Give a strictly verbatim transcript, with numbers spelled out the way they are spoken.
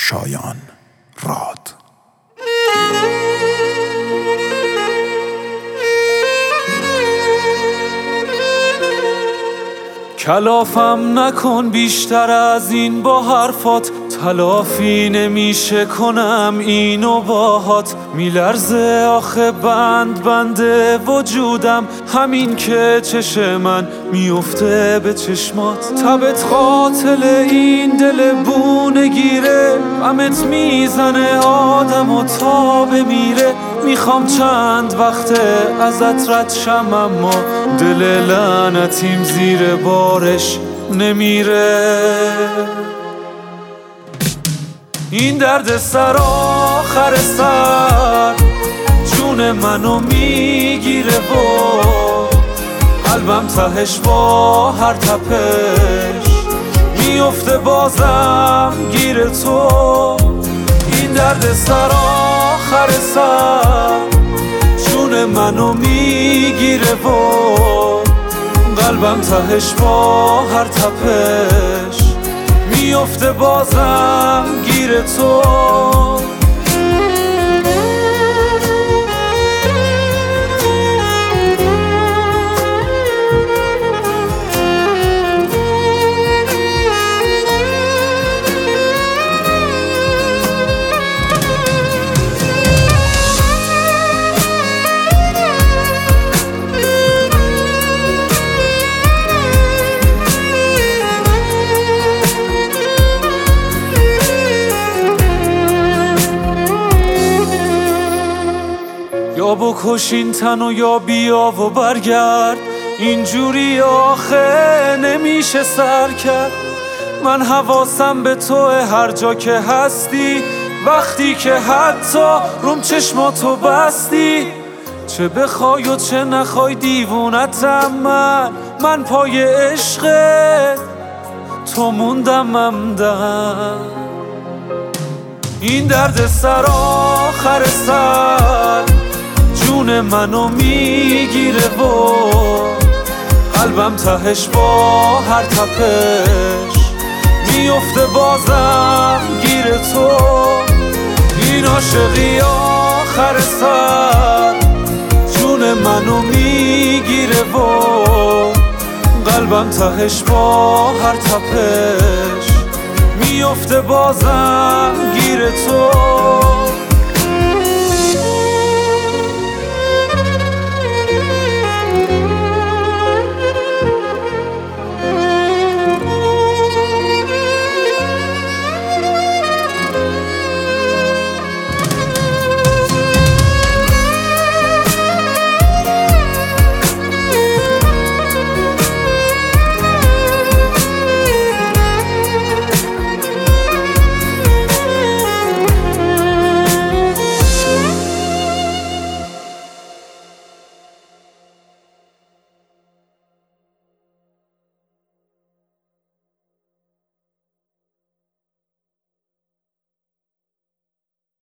شایان راد. کلافم نکن بیشتر از این با حرفات، تلافی نمیشه کنم اینو باهات. میلرزه آخه بند بنده وجودم، همین که چشم من میفته به چشمات. تبت قاتل این دل بونه گیره، غمت میزنه آدم و تا بمیره. میخوام چند وقته ازت رد شم، اما دل لعنتیم زیر بارش نمیره. این درد سر آخر سر جون منو میگیره و قلبم تهش با هر تپش میفته بازم گیر تو. این درد سر آخر سر جون منو میگیره و قلبم تهش با هر تپش میفته بازم گیر تو. یا بکش این تن و یا بیا و برگرد، اینجوری آخه نمیشه سر کرد. من حواسم به توه هر جا که هستی، وقتی که حتی روم چشماتو بستی. چه بخوای و چه نخوای دیوونتم من، من پای عشقت تو موندم ممدن. این درد سر آخر سر جون منو میگیره و قلبم تهش با هر تپش میفته بازم گیر تو. این عاشقی آخر سر جون منو میگیره و قلبم تهش با هر تپش میفته بازم گیر تو.